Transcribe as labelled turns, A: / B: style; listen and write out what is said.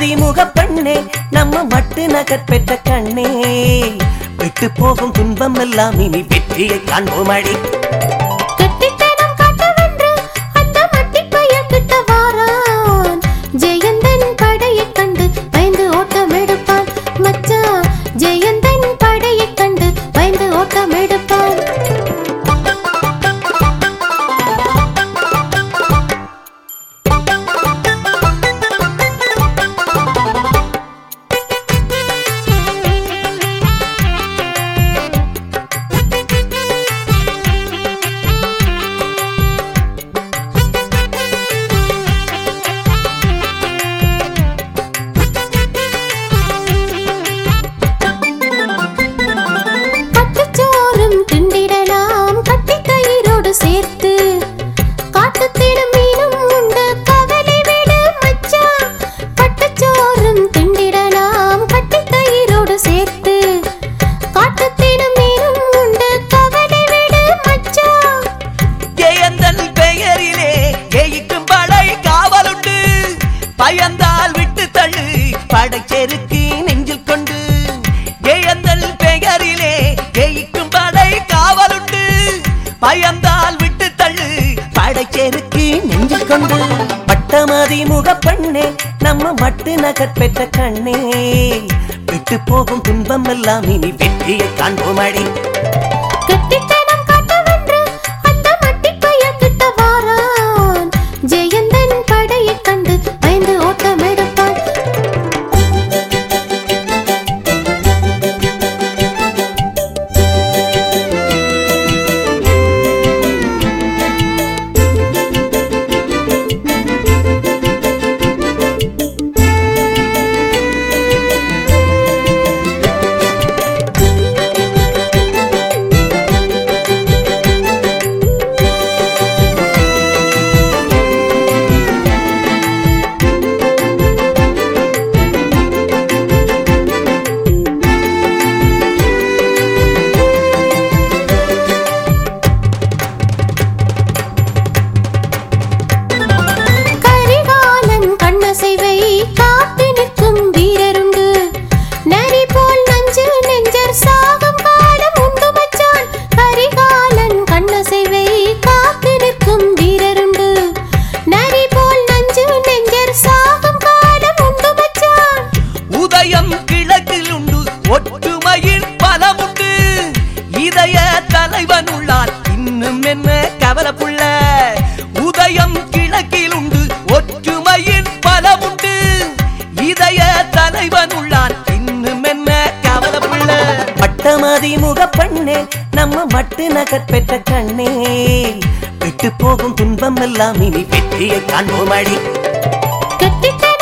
A: பட்டமதி முகப்பெண்ணே நம்ம மட்டு நகர் பெற்ற கண்ணே விட்டு போகும் துன்பம் எல்லாம் இனி வெற்றியை காண்போம் அடி
B: ஜெயந்தன் படையை கண்டு பயந்து ஓட்டம் எடுப்பான் மச்சான் ஜெயந்தன் படையை கண்டு பயந்து ஓட்டம் எடுப்பான் சேர்த்து காட்டு தேடும் மீனும் உண்டு கவலை விடு மச்சான் பட்டுச்சோறும் திண்டிடலாம் கட்டி தயிரோடு சேர்த்து காட்டு தேடும் மீனும் உண்டு கவலை விடு மச்சான்
A: ஜெயந்தன் பெயரிலே ஜெயிக்கும் படை காவலுண்டு பயந்தால் விட்டு தள்ளு படைச்செருக்கு நெஞ்சில் கொண்டு ஜெயந்தன் பெயரிலே ஜெயிக்கும் படை காவலுண்டு பயந்தால் விட்டு தள்ளு படைச்சேருக்கு நெஞ்சில் கொண்டு பட்டமதி முகப்பெண்ணே நம்ம மட்டு நகர் பெற்ற கண்ணே விட்டு போகும் துன்பம் எல்லாம் இனி வெற்றியை காண்போம் அடி
B: கட்டித்தனம் காட்டவென்று அந்த மட்டி பையன் கிட்ட வாரான் ஜெயந்தன் படையை கண்டு பயந்து ஓட்டம் எடுப்பான் காத்து நிற்கும் வீரருண்டு நரி போல் நஞ்சு நெஞ்சர் சாகும் காலம் உண்டு மச்சான் கரிகாலன் கண்ணசைவை காத்து நிற்கும் வீரருண்டு நரி போல் நஞ்சு நெஞ்சர் சாகும் காலம் உண்டு மச்சான்
A: உதயம் கிழக்கில் உண்டு ஒற்றுமையில் பலமுண்டு இதய தலைவன் உள்ளான் இன்னும் என்ன கவலைப்புள்ள உதயம் கிழக்கில் உண்டு ஒற்றுமையில் பலமுண்டு இதய தலைவன் உள்ளான் இன்னும் என்ன கவலைப்புள்ள பட்டமதி முகப்பெண்ணே நம்ம மட்டு நகர் பெற்ற கண்ணே விட்டு போகும் துன்பம் எல்லாம் இனி வெற்றியை காண்போம் அடி